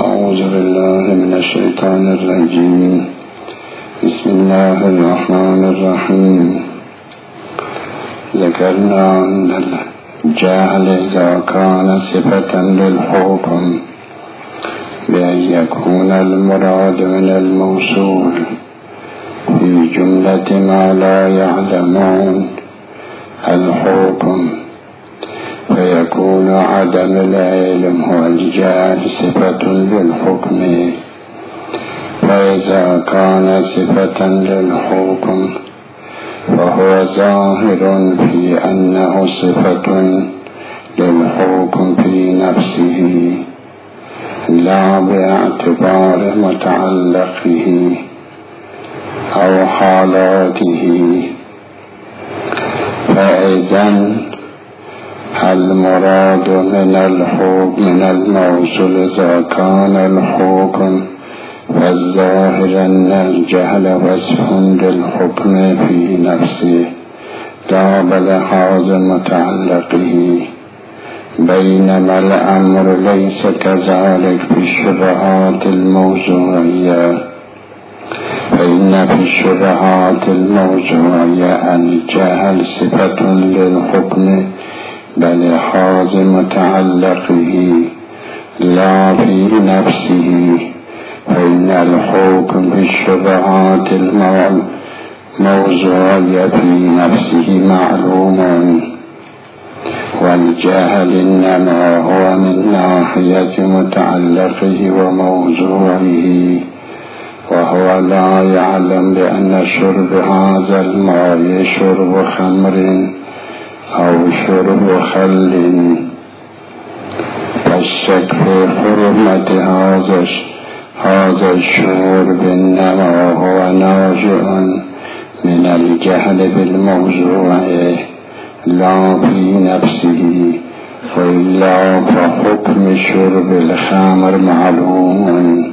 أعوذ بالله من الشيطان الرجيم. بسم الله الرحمن الرحيم. ذكرنا أن الجهل إذا كان صفة للحكم بأن يكون المراد من الموصول في جملة ما لا يعلمون الحكم، فيكون عدم العلم هو الجهل صفة للحكم. فإذا كان صفة للحكم فهو ظاهر في أنه صفة للحكم في نفسه لا باعتبار متعلقه أو حالاته. فإذا المراد من الحكم من الموصول إذا كان الحكم فالظاهر أن الجهل وصف للحكم في نفسه لا بلحاظ متعلقه، بينما الأمر ليس كذلك في الشبهات الموضوعية. فإن في الشبهات الموضوعية الجهل صفة للحكم بلحاظ متعلقه لا في نفسه، فإن الحكم في الشبهات الموضوعية في نفسه معلوم، والجهل إنما هو من ناحية متعلقه وموضوعه، وهو لا يعلم بأن شرب هذا الماء شرب خمر أو شرب خل، فالشك في حرمة هذا الشرب إنما هو ناشئ من الجهل بالموضوع لا في نفسه، وإلا فحكم شرب الخمر معلوم،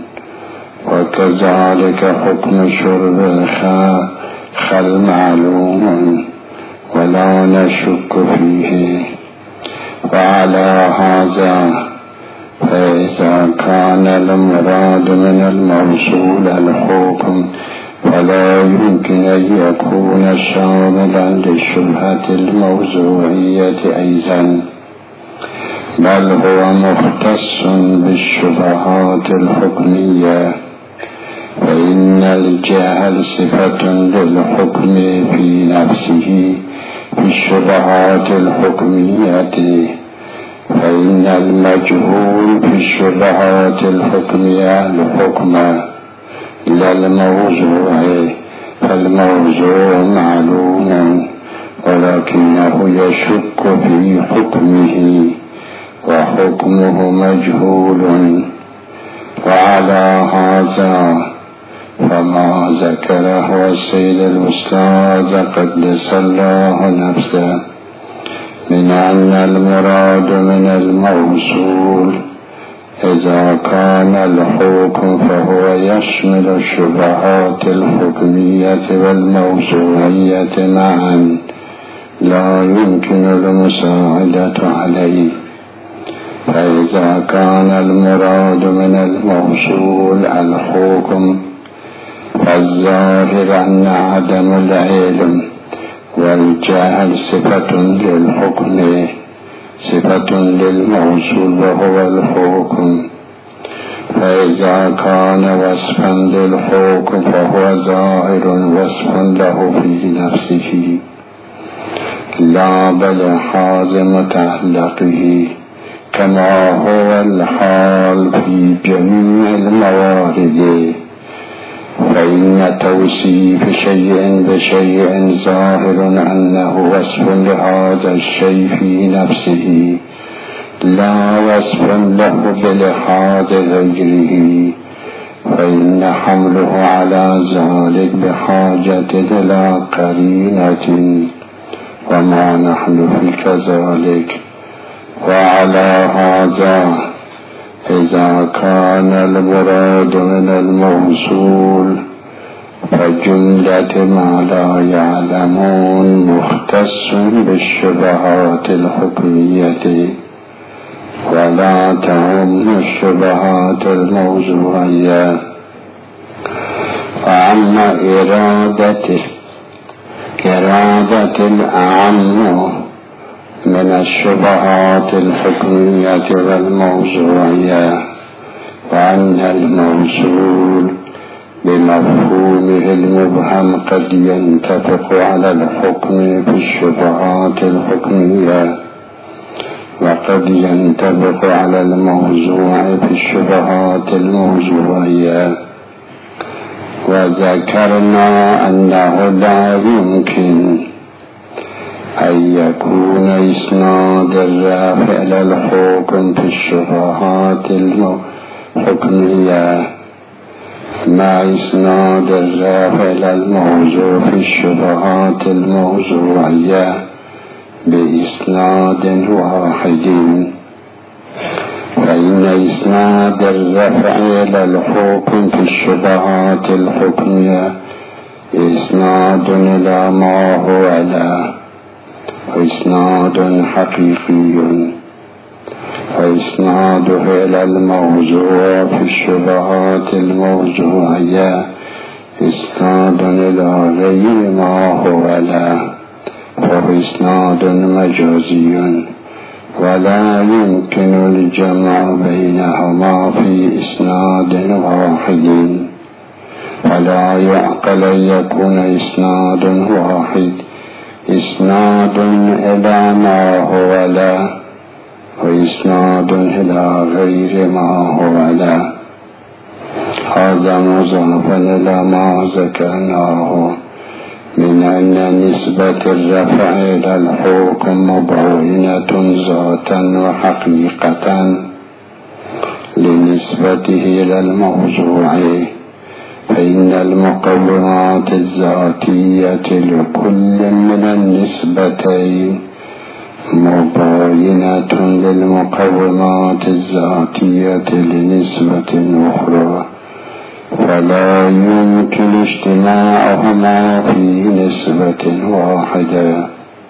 وكذلك حكم شرب الخل معلوم ولا نشك فيه. وعلى هذا فإذا كان المراد من الموصول الحكم فلا يمكن أن يكون شاملا للشبهة الموضوعية أيضا، بل هو مختص بالشبهات الحكمية. فإن الجهل صفة للحكم في نفسه في الشبهات الحكمية، فإن المجهول في الشبهات الحكمية الحكم لا الموضوع، فالموضوع معلوم ولكنه يشك في حكمه وحكمه مجهول. وعلى هذا فما ذكره السيد الأستاذ قدس الله نفسه من أن المراد من الموصول إذا كان الحكم فهو يشمل الشبهات الحكمية والموضوعية معا لا يمكن المساعدة عليه. فإذا كان المراد من الموصول الحكم فالظاهر أن عدم العلم والجهل صفة للحكم صفة للموصول وهو الحكم. فإذا كان وصفا للحكم فهو ظاهر وصف له في نفسه لا بلحاظ متعلقه، كما هو الحال في جميع الموارد. فإن توصيف شيء بشيء ظاهر أنه وصف لهذا الشيء في نفسه لا وصف له بلحاظ غيره، فإن حمله على ذلك بحاجة إلى قرينة، وما نحن في كذلك. وعلى هذا إذا كان المراد من الموصول فجملة ما لا يعلمون مختص بالشبهات الحكمية ولا تعم الشبهات الموضوعية. وأما إرادة الأعم من الشبهات الحكمية والموضوعية، وأن الموصول بمفهومه المبهم قد ينطبق على الحكم بالشبهات الحكمية، وقد ينطبق على الموضوع بالشبهات الموضوعية. وذكرنا أنه لا يمكن أن يكون إسناد الرافع إلى الحكم في الشبهات الحكمية مع إسناد الرافع إلى الموضوع في الشبهات الموضوعية بإسناد واحد، فإن إسناد الرفع إلى الحكم في الشبهات الحكمية إسناد إلى ما هو له، وإسناد حقيقي، وإسناده إلى الموضوع في الشبهات الموضوعية إسناد إلى غير ما هو له، فهو إسناد مجازي، ولا يمكن الجمع بينهما في إسناد واحد. ولا يعقل أن يكون إسناد واحد إسناد إلى ما هو له وإسناد إلى غير ما هو له. هذا مضاف إلى ما ذكرناه من أن نسبة الرفع إلى الحكم مبينة ذاتا وحقيقة لنسبته إلى الموضوع، فإن المقومات الذاتية لكل من النسبتين مبينة للمقومات الذاتية لنسبة أخرى، فلا يمكن اجتماعهما في نسبة واحدة،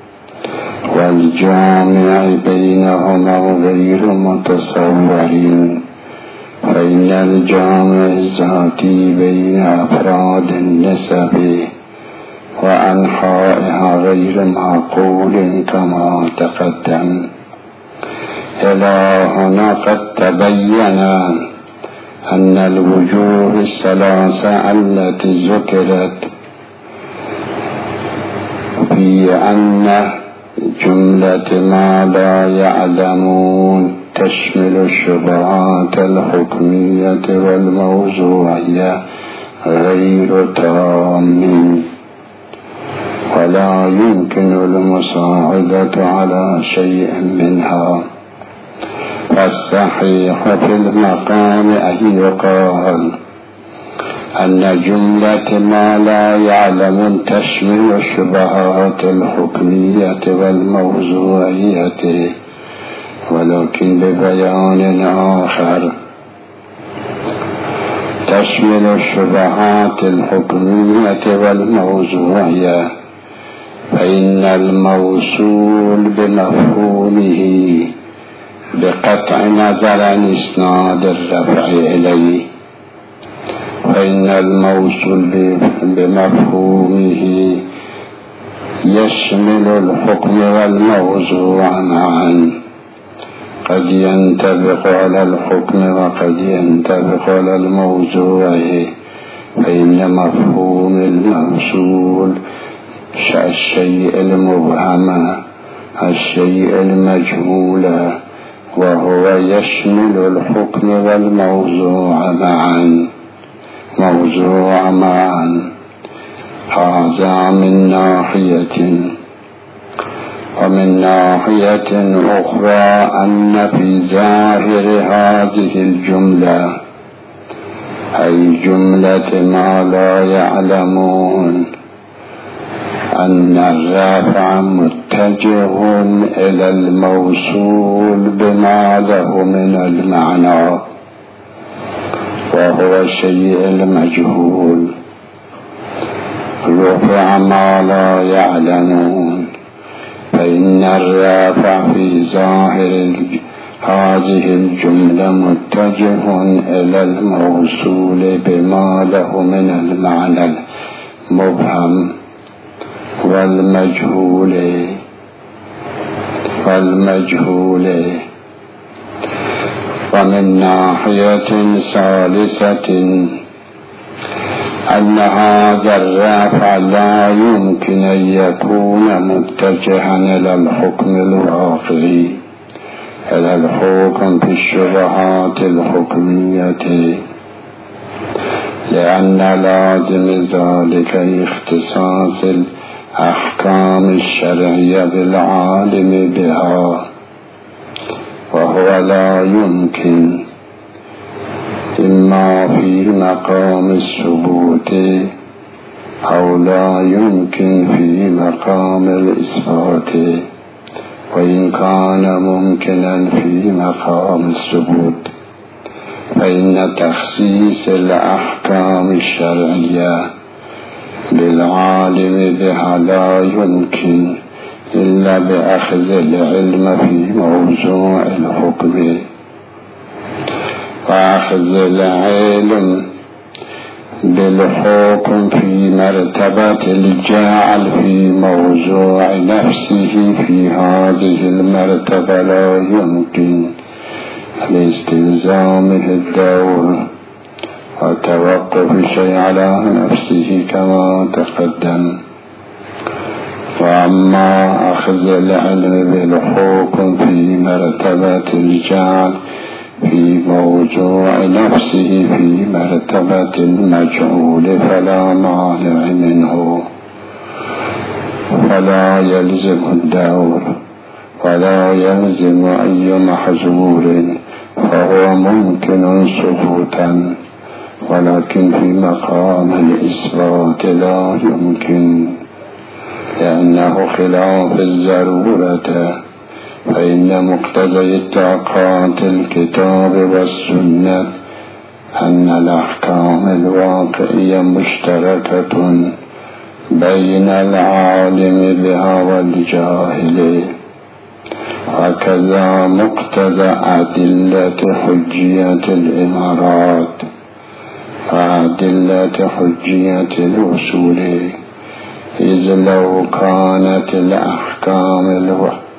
والجامع بينهما غير متصور، فإن الجامع الذاتي بين أفراد النسب وأنحائها غير معقول كما تقدم. إلى هنا قد تبين أن الوجوه الثلاثة التي ذكرت في أن جملة ما لا يعلمون تشمل الشبهات الحكمية والموضوعية غير تام، ولا يمكن المساعدة على شيء منها. فالصحيح في المقام أن يقال أن جملة ما لا يعلم تشمل الشبهات الحكمية والموضوعية، ولكن ببيان آخر تشمل الشبهات الحكمية والموضوعية، فإن الموصول بمفهومه بقطع نظر عن إسناد الرفع إليه، فإن الموصول بمفهومه يشمل الحكم والموضوع معا، قد ينطبق على الحكم وقد ينطبق على الموضوع، فإن مفهوم الموصول الشيء المبهم الشيء المجهول، وهو يشمل الحكم والموضوع معا هذا من ناحية. ومن ناحية أخرى أن في ظاهر هذه الجملة أي جملة ما لا يعلمون أن الرافع متجه إلى الموصول بما له من المعنى، وهو الشيء المجهول. رفع ما لا يعلمون، فإن الرافع في ظاهر هذه الجملة متجه إلى الموصول بما له من المعنى المبهم والمجهول. ومن ناحية ثالثة أن هذا الرفع لا يمكن أن يكون متجها إلى الحكم الواقعي، إلى الحكم في الشبهات الحكمية، لأن لازم ذلك اختصاص الأحكام الشرعية بالعالم بها، وهو لا يمكن إما في مقام الثبوت أو لا يمكن في مقام الإثبات. وإن كان ممكنا في مقام الثبوت فإن تخصيص الأحكام الشرعية بالعالم بها لا يمكن إلا بأخذ العلم في موضوع الحكم، وأخذ العلم بالحكم في مرتبة الجاعل في موضوع نفسه في هذه المرتبة لا يمكن لاستلزامه الدور وتوقف شيء على نفسه كما تقدم. وأما أخذ العلم بالحكم في مرتبة الجعل في موضوع نفسه في مرتبة المجهول فلا مانع منه، فلا يلزم الدور ولا يلزم أي محظور، فهو ممكن ثبوتا، ولكن في مقام الإثبات لا يمكن، لأنه خلاف الضرورة. فإن مقتضى اتفاقات الكتاب والسنة أن الأحكام الواقعية مشتركة بين العالم بها والجاهل، وكذا مقتضى أدلة حجية الإمارات وأدلة حجية الوصول. إذ لو كانت الأحكام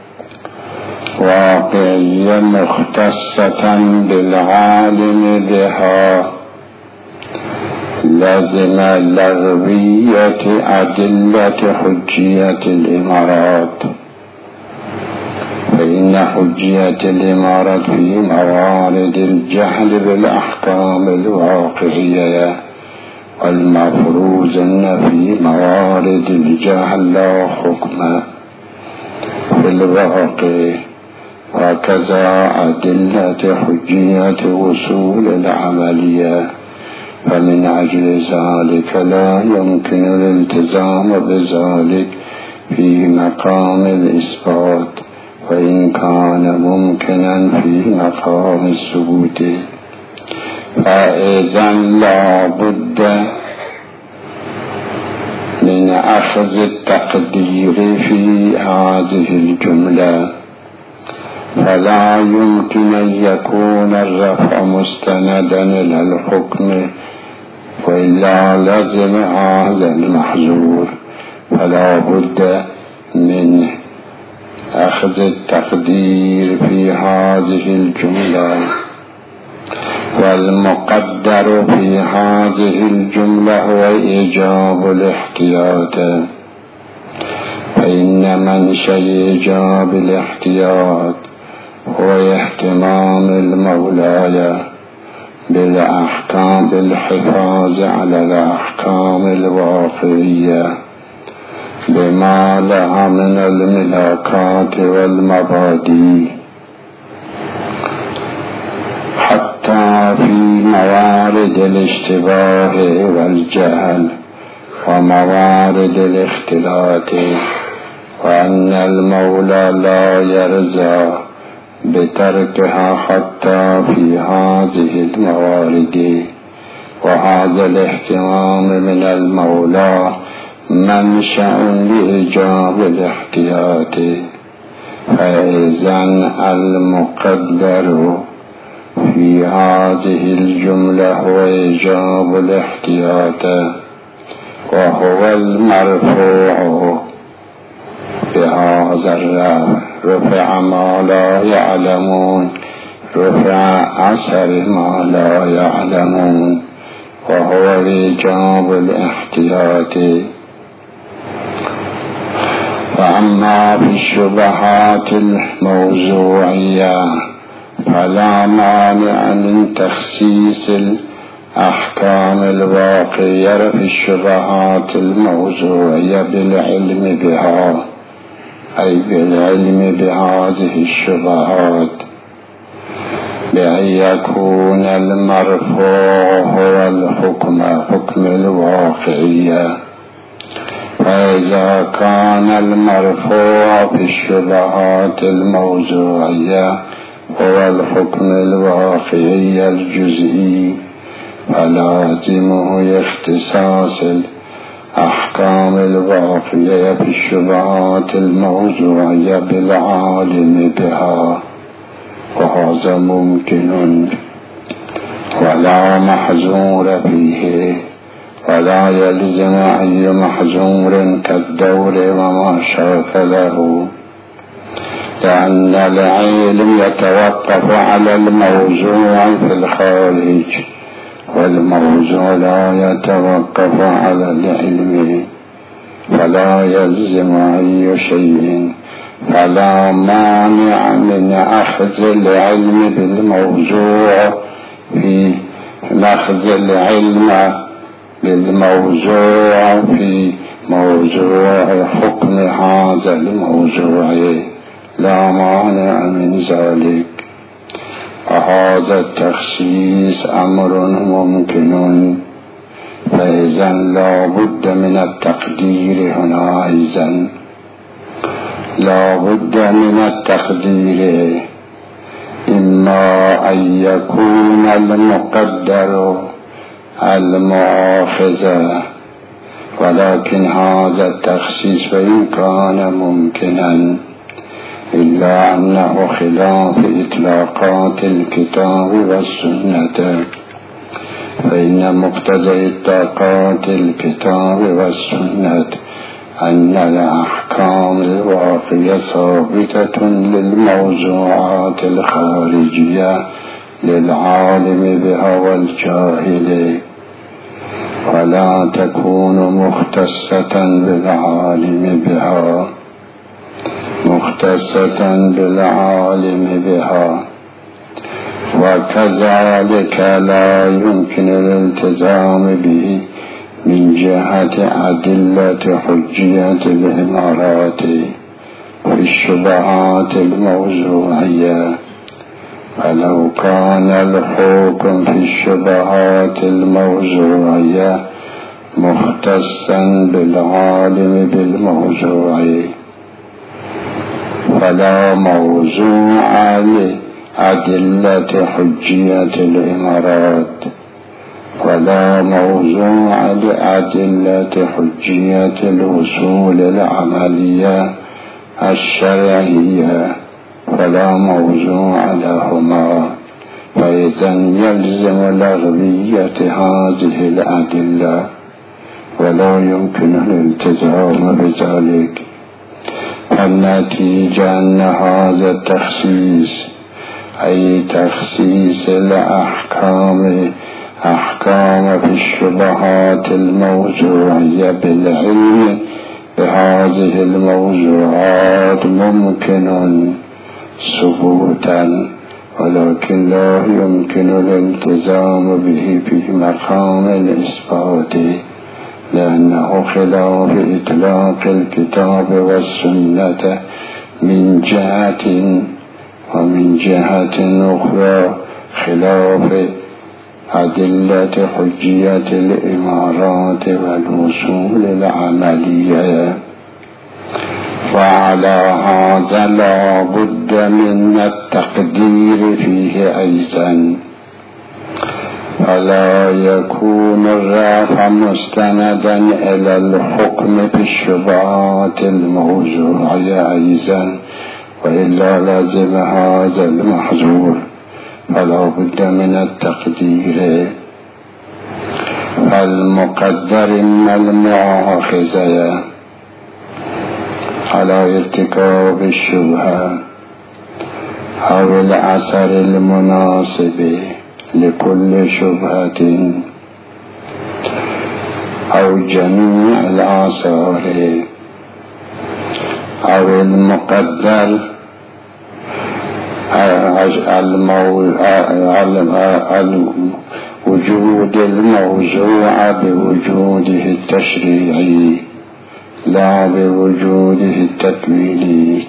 واقعية مختصة بالعالم بها لازم لغوية أدلة حجية الإمارات، فإن حجية الإمارات في موارد الجهل بالأحكام الواقعية، والمفروض أن في موارد الجهل لا حكم في الواقع. وكذا أدلة حجية وصول العملية، فمن أجل ذلك لا يمكن الالتزام بذلك في مقام الإثبات، وإن كان ممكنا في مقام الثبوت. فإذا لا بد من أخذ التقدير في هذه الجملة، فلا يمكن أن يكون الرفع مستندا إلى الحكم، وإلا لازم هذا المحظور، فلا بد من أخذ التقدير في هذه الجملة. والمقدر في هذه الجملة هو إيجاب الاحتياط، فإن منشأ إيجاب الاحتياط هو اهتمام المولاي بالأحكام، بالحفاظ على الأحكام الواقعية بما لها من الملاكات والمبادئ، حتى في موارد الاشتباه والجهل وموارد الاختلاط، وأن المولى لا يرضى بتركها حتى في هذه الموارد. وهذا الاهتمام من المولى منشأ لإيجاب الاحتياط، فإذا المقدر في هذه الجملة هو إيجاب الاحتياط، وهو المرفوع بهذا الرفع. رفع ما لا يعلمون، رفع أثر ما لا يعلمون، وهو إيجاب الاحتياط. فأما في الشبهات الموضوعية فلا مانع من تخصيص الأحكام الواقعية في الشبهات الموضوعية بالعلم بها، أي بالعلم بهذه الشبهات، بأن يكون المرفوع هو الحكم الواقعية. فإذا كان المرفوع في الشبهات الموضوعية هو الحكم الواقعي الجزئي، فلازمه اختصاص الأحكام الواقعية في الشبهات الموضوعية بالعالم بها، وهذا ممكن ولا محظور فيه، ولا يلزم أي محظور كالدور وما شاكله، لأن العلم يتوقف على الموضوع في الخارج، والموضوع لا يتوقف على العلم، فلا يلزم أي شيء. فلا مانع من أخذ العلم بالموضوع في أخذ العلم بالموضوع في موضوع حكم هذا الموضوع، لا مانع من ذلك. وهذا التخصيص أمر ممكن، فإذا لا بد من التقدير هنا، إذن لا بد من التقدير، إما أن يكون المقدر المؤاخذة، ولكن هذا التخصيص وإن كان ممكنا إلا أنه خلاف إطلاقات الكتاب والسنة، فإن مقتضى إطلاقات الكتاب والسنة أن الأحكام الواقعية ثابتة للموضوعات الخارجية للعالم بها والجاهل، ولا تكون مختصة بالعالم بها، مختصة بالعالم بها. وكذلك لا يمكن الالتزام به من جهة أدلة حجية الإمارات في الشبهات الموضوعية، فلو كان الحكم في الشبهات الموضوعية مختصا بالعالم بالموضوع فلا موضوع لأدلة حجية الإمارات، ولا موضوع لأدلة حجية الوصول العملية الشرعية، فلا موضوع لهما. فإذا يلزم لغوية هذه الأدلة، ولا يمكن الالتزام بذلك. النتيجة أن هذا التخصيص أي تخصيص الأحكام في الشبهات الموضوعية بالعلم بهذه الموضوعات ممكن ثبوتا، ولكن لا يمكن الالتزام به في مقام الإثبات، لأنه خلاف إطلاق الكتاب والسنة من جهة، ومن جهة أخرى خلاف أدلة حجية الإمارات والوصول العملية. وعلى هذا لا بد من التقدير فيه أيضا، فلا يكون الرفع مستندا إلى الحكم بالشبهات الموضوعية أيضا، وإلا لازم هذا المحظور فلا بد من التقدير. فالمقدر إما المؤاخذة على ارتكاب الشبهة أو الأثر المناسب لكل شبهة أو جميع الآثار، أو المقدر وجود الموضوع بوجوده التشريعي لا بوجوده التكويني.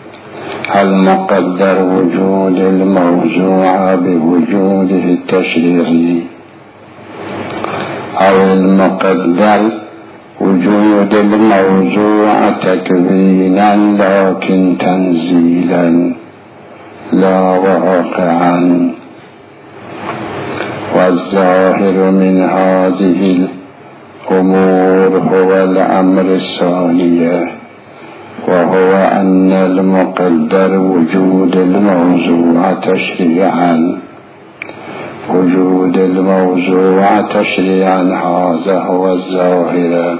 المقدر وجود الموضوع بوجوده التشريعي، أو المقدر وجود الموضوع تكوينا لكن تنزيلا لا واقعا. والظاهر من هذه الأمور هو الأمر الثاني، وهو أن المقدر وجود الموضوع تشريعا. وجود الموضوع تشريعا هذا هو الظاهر.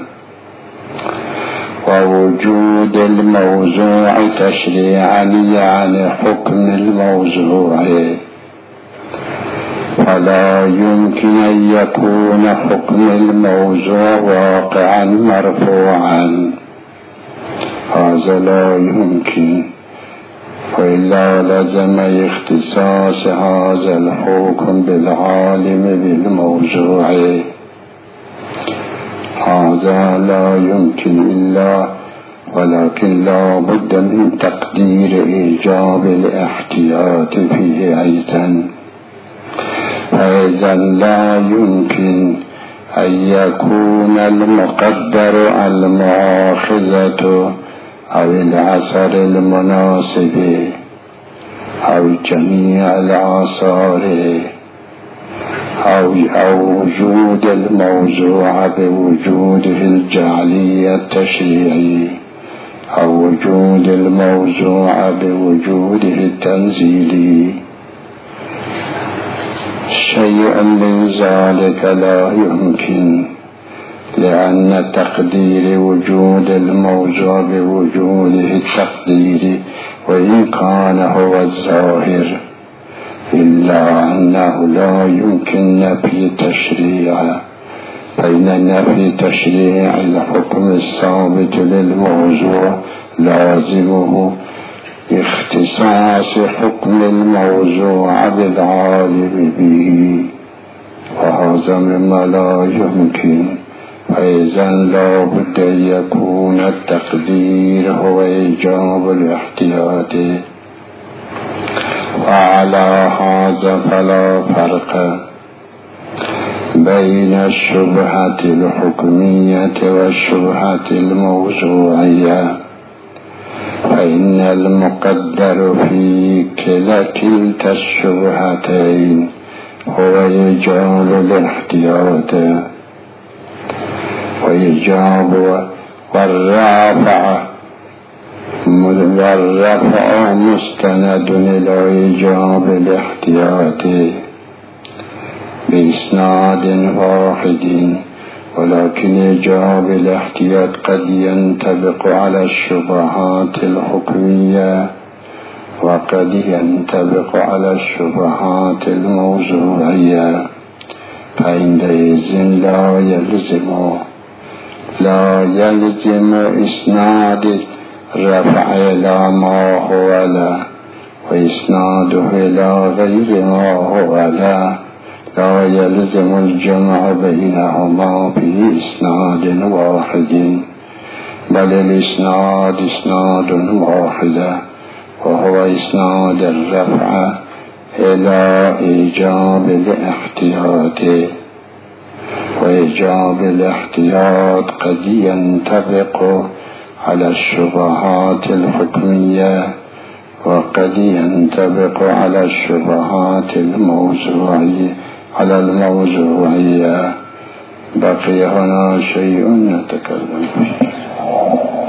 ووجود الموضوع تشريعا يعني حكم الموضوع، فلا يمكن أن يكون حكم الموضوع واقعا مرفوعا، هذا لا يمكن، وإلا لزم اختصاص هذا الحكم بالعالم بالموضوع، هذا لا يمكن إلا، ولكن لا بد من تقدير إيجاب الاحتياط فيه أيضا. فإذا لا يمكن أن يكون المقدر المؤاخذة أو الأثر المناسب أو جميع الآثار أو وجود الموضوع بوجوده الجعلي التشريعي أو وجود الموضوع بوجوده التنزيلي. شيء من ذلك لا يمكن، لأن تقدير وجود الموضوع بوجوده التقدير وإن كان هو الظاهر، إلا أنه لا يمكن نفي تشريع، فإن نفي تشريع الحكم الثابت للموضوع لازمه اختصاص حكم الموضوع بالعالم به، وهذا مما لا يمكن. فإذا لا بد أن يكون التقدير هو إيجاب الاحتياط. وعلى هذا فلا فرق بين الشبهة الحكمية والشبهة الموضوعية، فإن المقدر في كلتا الشبهتين هو إيجاب الاحتياط، وإيجاب والرفع مستند إلى إيجاب الاحتياط بإسناد واحد، ولكن إيجاب الاحتياط قد ينطبق على الشبهات الحكمية وقد ينطبق على الشبهات الموضوعية، فعندئذ لا يلزم إسناد رفع إلى ما هو له وإسناده إلى غير ما هو له، لا يلزم الجمع بينهما بإسناد واحد، بل الإسناد إسناد واحد، وهو إسناد الرفع إلى إيجاب الاحتياط. وإيجاب الاحتياط قد ينطبق على الشبهات الحكمية وقد ينطبق على الشبهات الموضوعية بقي هنا شيء نتكلم فيه.